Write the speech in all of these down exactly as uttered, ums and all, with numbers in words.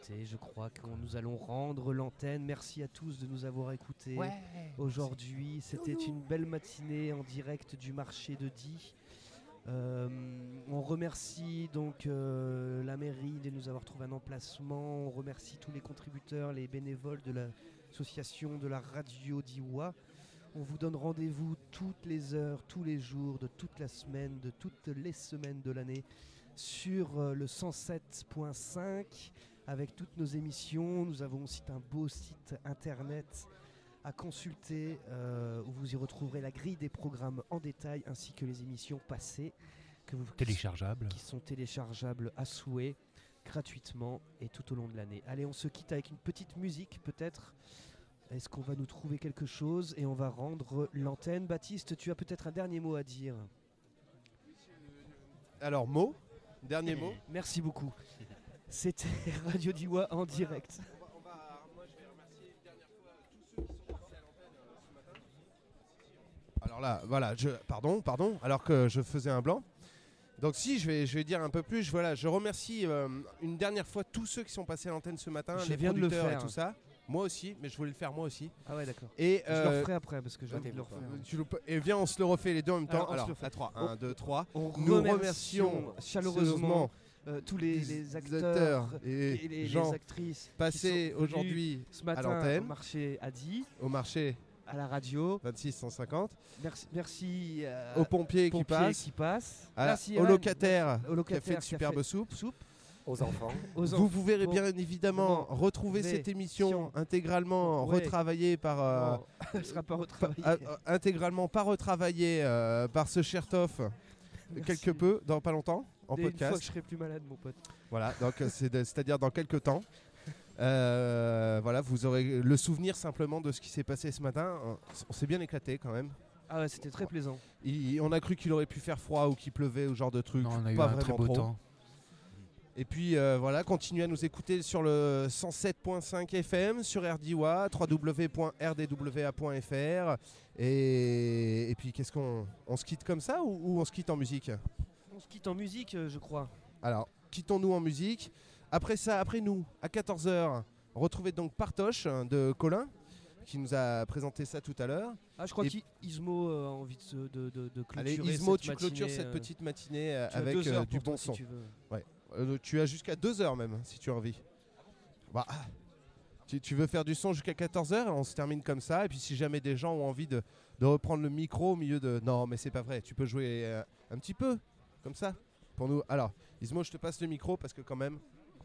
quitter. Je crois que nous allons rendre l'antenne. Merci à tous de nous avoir écoutés ouais. aujourd'hui. C'était une belle matinée en direct du marché de Die. Euh, on remercie donc euh, la mairie de nous avoir trouvé un emplacement. On remercie tous les contributeurs, les bénévoles de l'association de la radio d'Iwa. On vous donne rendez-vous toutes les heures, tous les jours, de toute la semaine, de toutes les semaines de l'année sur euh, le cent sept point cinq avec toutes nos émissions. Nous avons aussi un beau site internet à consulter euh, où vous y retrouverez la grille des programmes en détail ainsi que les émissions passées que vous, téléchargeables. qui sont téléchargeables à souhait gratuitement et tout au long de l'année. Allez, on se quitte avec une petite musique peut-être. Est-ce qu'on va nous trouver quelque chose et on va rendre l'antenne. Baptiste, tu as peut-être un dernier mot à dire. Alors, mot, dernier mot. Merci beaucoup. C'était Radio d'Iwa en direct. On va, on va, moi, je vais remercier une dernière fois tous ceux qui sont passés à l'antenne euh, ce matin. Alors là, voilà, je, pardon, pardon, alors que je faisais un blanc. Donc si, je vais, je vais dire un peu plus. Voilà, je remercie euh, une dernière fois tous ceux qui sont passés à l'antenne ce matin, je les viens de le producteurs faire. Et tout ça. Moi aussi, mais je voulais le faire moi aussi. Ah ouais, d'accord. Et je euh, le referai après parce que je vais euh, le refaire. Tu le, et viens, on se le refait les deux en même temps. Alors, Alors, à trois, un, deux, trois. On Nous remercions remercions chaleureusement euh, tous les, les acteurs et, et les, gens les actrices passés aujourd'hui ce matin à l'antenne, au marché à Die, au marché à la radio. vingt-six cent cinquante. Merci, merci euh, aux pompiers, pompiers qui passent, qui passent. à, merci, aux Evan. locataires, Au locataire qui a fait de superbes soupes. soupe. Aux enfants. Aux Vous enfants. pouvez bien évidemment Bon. retrouver Mais, cette émission si on- intégralement Ouais. retravaillée par euh, Non, elle sera pas retravaillée. euh, euh, intégralement pas retravaillée euh, par ce Chertoff Merci. quelque peu dans pas longtemps en Dès une fois que podcast. je serai plus malade, mon pote. Voilà, donc euh, c'est de- c'est-à-dire dans quelques temps. Euh, voilà, vous aurez le souvenir simplement de ce qui s'est passé ce matin. On s'est bien éclaté quand même. Ah ouais, c'était très plaisant. Il- on a cru qu'il aurait pu faire froid ou qu'il pleuvait ou genre de truc. Non, on a eu pas un vraiment très beau trop. temps. Et puis euh, voilà, continuez à nous écouter sur le cent sept point cinq F M, sur R D W A, w w w point r d w a point f r. Et, et puis qu'est-ce qu'on on se quitte comme ça ou, ou on se quitte en musique? On se quitte en musique, euh, je crois. Alors, quittons-nous en musique. Après ça, après nous, à quatorze heures, retrouvez donc Partoche de Colin, qui nous a présenté ça tout à l'heure. Ah, je crois Et- qu'Ismo a envie de, se- de, de, de clôturer Allez, Ismo, cette tu matinée, clôtures cette euh, petite matinée euh, tu as avec deux heures euh, du pour toi, bon si son. tu veux. Ouais. Euh, tu as jusqu'à deux heures même, si tu as envie. Bah, ah. tu, tu veux faire du son jusqu'à quatorze heures, on se termine comme ça. Et puis si jamais des gens ont envie de, de reprendre le micro au milieu de... Non, mais c'est pas vrai, tu peux jouer euh, un petit peu, comme ça, pour nous. Alors, Ismo, je te passe le micro parce que quand même...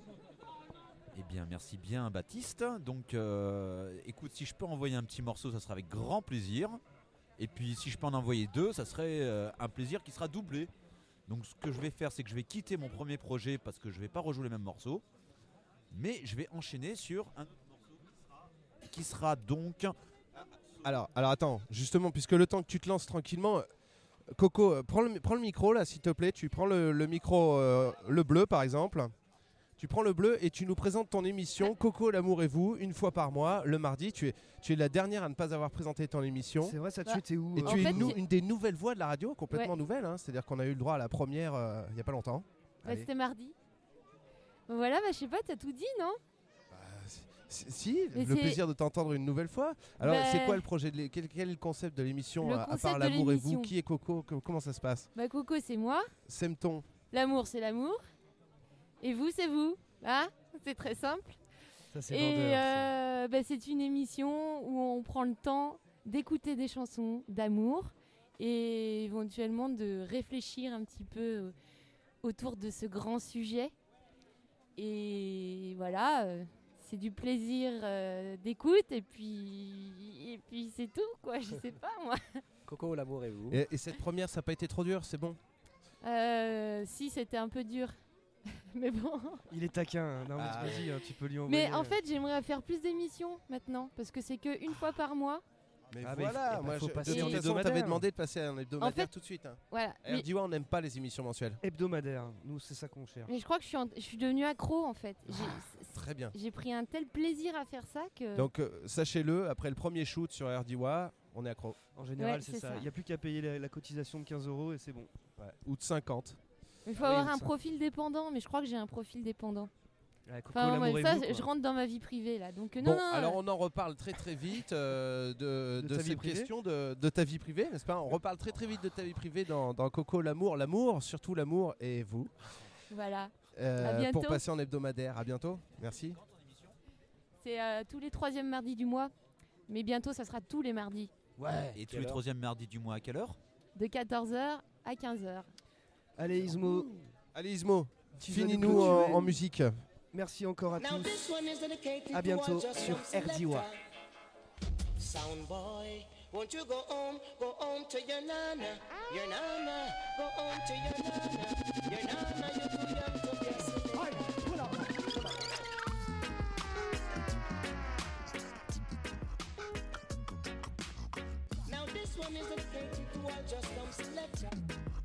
Eh bien, merci bien, Baptiste. Donc, euh, écoute, si je peux envoyer un petit morceau, ça sera avec grand plaisir. Et puis, si je peux en envoyer deux, ça serait euh, un plaisir qui sera doublé. Donc, ce que je vais faire, c'est que je vais quitter mon premier projet parce que je vais pas rejouer les mêmes morceaux. Mais je vais enchaîner sur un autre morceau qui sera donc... Alors, alors attends, justement, puisque le temps que tu te lances tranquillement... euh, Coco, euh, prends le, prends le micro là, s'il te plaît. Tu prends le, le micro, euh, le bleu par exemple. Tu prends le bleu et tu nous présentes ton émission Coco, l'amour et vous, une fois par mois, le mardi. Tu es, tu es la dernière à ne pas avoir présenté ton émission. C'est vrai, ça, Bah, tu étais où Et euh, tu es fait, une, nou- j'ai- une des nouvelles voix de la radio, complètement Ouais. nouvelle. Hein. C'est-à-dire qu'on a eu le droit à la première euh, il n'y a pas longtemps. Bah, Allez. c'était mardi. Voilà, bah, je sais pas, t'as tout dit, non? Si, si, Mais le c'est- plaisir de t'entendre une nouvelle fois. Alors, Bah, c'est quoi le projet de l'é- quel, quel est le concept de l'émission Le à, à concept part de l'amour et vous? l'émission. Qui est Coco? Que- Comment ça se passe? Bah, Coco, c'est moi. Sème-t-on? L'amour, c'est l'amour. Et vous, c'est vous. Ah, c'est très simple. Ça, c'est Et vendeur. ça. euh, bah, c'est une émission où on prend le temps d'écouter des chansons d'amour et éventuellement de réfléchir un petit peu euh, autour de ce grand sujet. Et voilà, euh, c'est du plaisir euh, d'écoute et puis, et puis c'est tout, quoi. Je sais pas, moi. Coco, l'amour et vous. Et, et cette première, ça n'a pas été trop dur, c'est bon? Euh, si, c'était un peu dur. Mais bon. Il est taquin. hein. Non, mais Ah, vas-y, hein, tu peux lui envoyer. Mais en euh, fait, j'aimerais faire plus d'émissions maintenant parce que c'est que une fois par mois. Mais Ah, mais il faut- voilà, eh ben, moi, faut je, passer de en toute façon, on hebdomadaire. t'avait demandé de passer un hebdomadaire En fait- tout de suite. Hein. Voilà. Mais, R D W A, on n'aime pas les émissions mensuelles. hebdomadaire. Nous, c'est ça qu'on cherche. mais je crois que je suis, en- je suis devenue accro en fait. J'ai- c'est- Très bien. J'ai pris un tel plaisir à faire ça que. Donc, euh, sachez-le, après le premier shoot sur R D W A, on est accro. En général, Ouais, c'est c'est ça. ça. Il n'y a plus qu'à payer la, la cotisation de quinze euros et c'est bon. Ouais. Ou de cinquante. Il faut Oui, avoir un ça. profil dépendant, mais je crois que j'ai un profil dépendant. Ouais, Coco, Enfin, l'amour ouais, et ça, vous, quoi. je rentre dans ma vie privée là. Donc, euh, non, Bon, non. alors on en reparle très très vite euh, de, De de ta vie cette privée question de, de ta vie privée, n'est-ce pas? On reparle très très vite de ta vie privée dans, dans Coco, l'amour, l'amour, surtout l'amour et vous. Voilà. Euh, À bientôt. pour passer en hebdomadaire. À bientôt. Merci. C'est euh, tous les troisièmes mardis du mois. Mais bientôt, ça sera tous les mardis. Ouais. Et tous Quelle les heure troisièmes mardis du mois à quelle heure? De quatorze heures à quinze heures. Allez, Ismo, Allez Ismo, tu vas nous finis-nous en, clôturer. en musique. Merci encore à Now tous. this one is dedicated À to all bientôt just sur some R D W A. selector. Sound boy, won't you go home, go home to your nana, your nana, go home to your nana, your nana, you're too young to be a selector. Now this one is dedicated to all just some selector.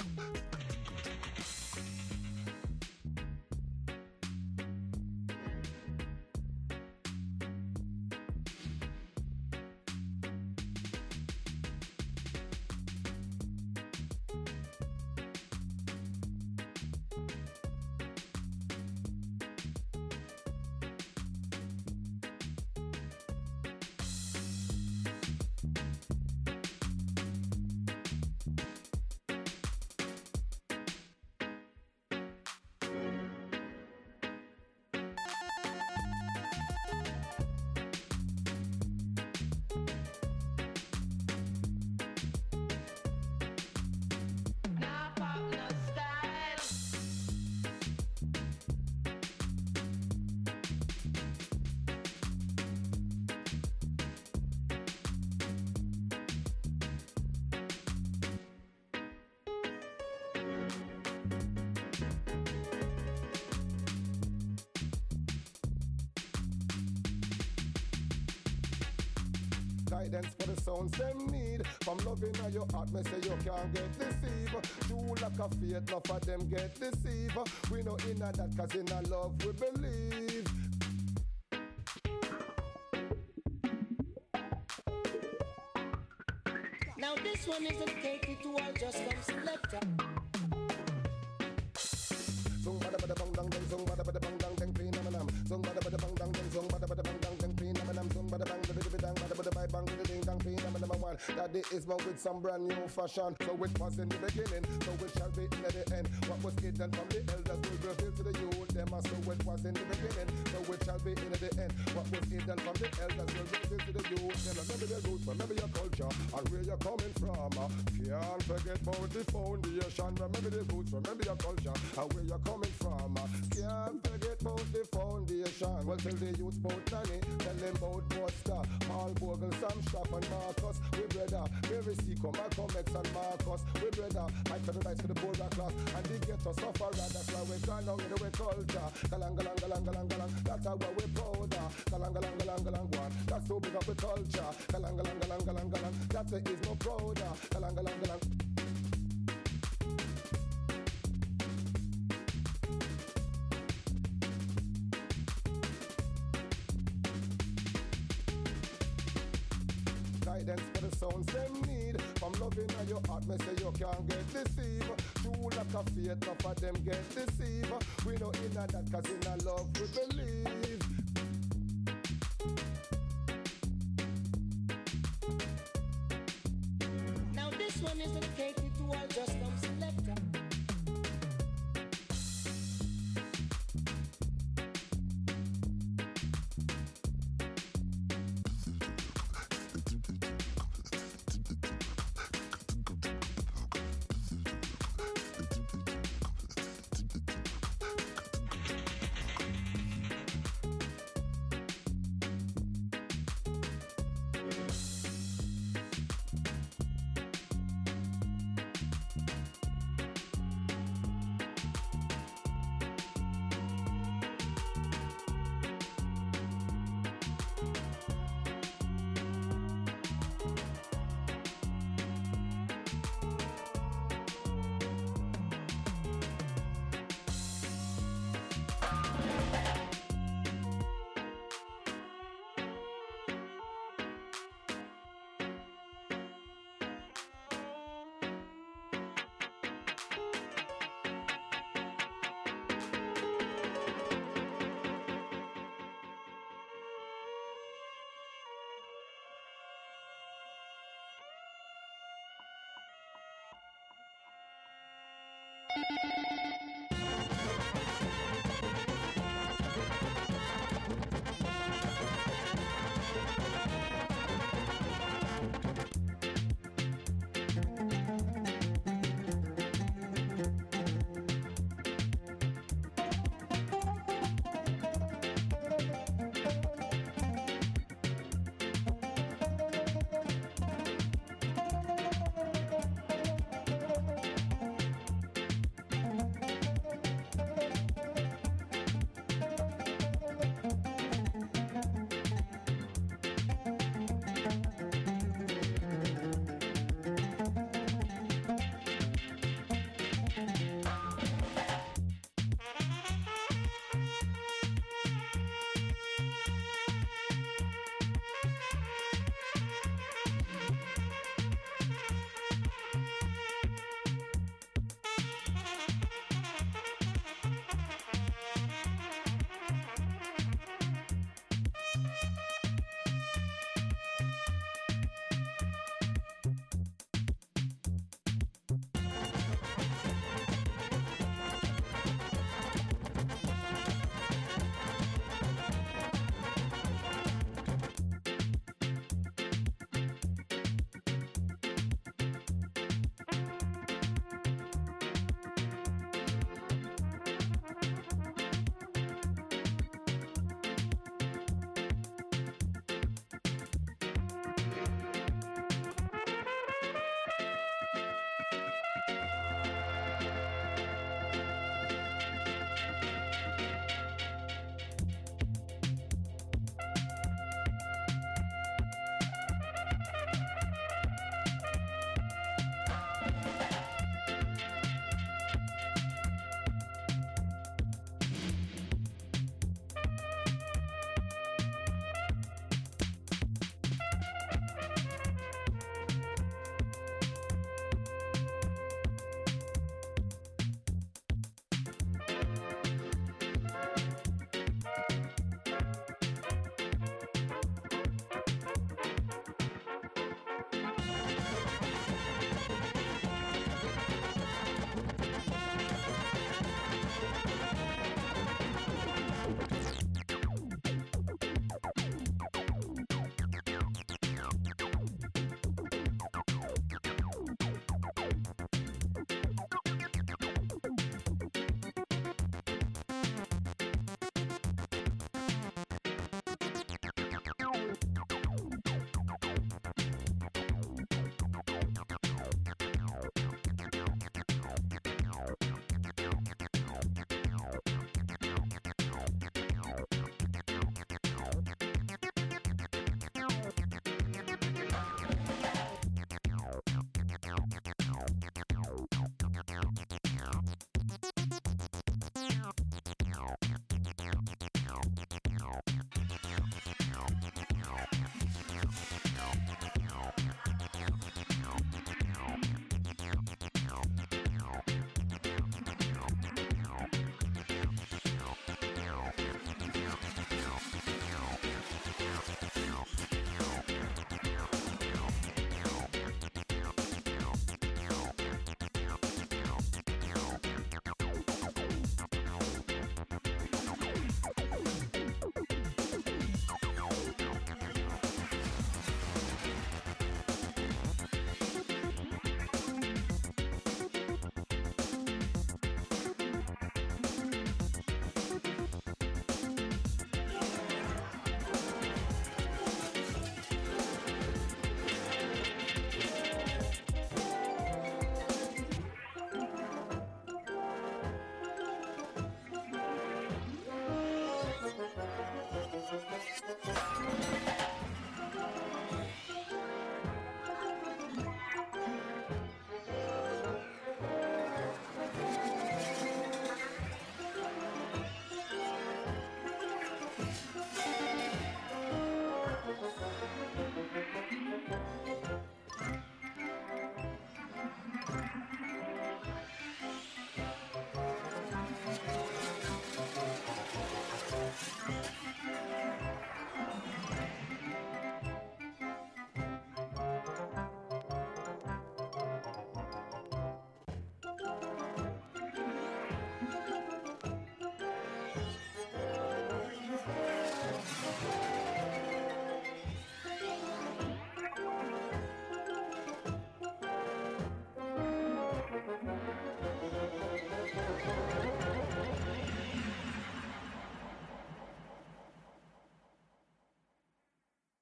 Guidance for the sounds them need. From loving at your heart, me say you can't get deceived. True like a faith, enough of them get deceived. We know in a that cause in a love we believe. Now this one is dedicated to all just some selector. Zung bada bada bang dang dang, zung bada bada bang dang dang, pin nam nam. Zung bada bada bang dang dang, zung bada bada bang dang dang, pin nam nam. Zung bada bang bada bada dang, bada bada bang bada ding dang, pin nam nam one. That day is one with some brand new fashion. So it was in the beginning, so it shall be in the end. What was hidden from the elders will be revealed to the youth. Them as so it was in the beginning, so it shall be in the end. What was hidden from the elders will be revealed to the youth. Then remember your roots, remember your culture, and where you're coming from. Can't forget about the foundation. Remember the roots, remember your culture, and where you're coming from. Can't forget about the foundation. Well, tell the youth about Nanny, tell them about Buster, Paul Bogle, Sam Straff and Marcus. We brother, Mary Seacom, Malcolm X and Marcus. We brother, I tell the rights to the poor class, and the ghetto sufferer. That's why we're gone down in the way culture. Galang, galang, galang, galang, galang. That's how we're proud. Galang, galang, galang, galang, one. That's so big up with culture. Galang, galang, galang, galang, galang. That's it is no proud. Galang, galang, galang. Guidance for the sounds them need. From loving at your heart, me say you can't get deceived. True like a faith, enough of them get deceived. We know in a that cause in a love we believe. Now this one is dedicated to all just some selector. Thank you.